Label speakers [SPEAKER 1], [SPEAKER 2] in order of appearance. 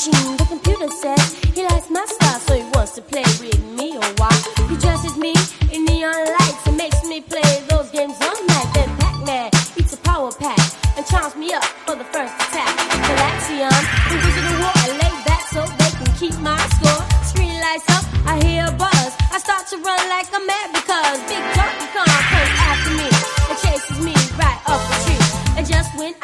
[SPEAKER 1] machine. The computer says he likes my style, so he wants to play with me a while. He dresses me in neon lights and makes me play those games all night. Then Pac-Man eats a power pack and charms me up for the first attack. Galaxian, we go to the war and lay back so they can keep my score. Screen lights up, I hear a buzz. I start to run like I'm mad because Big Donkey Kong comes after me and chases me right up the tree. And just when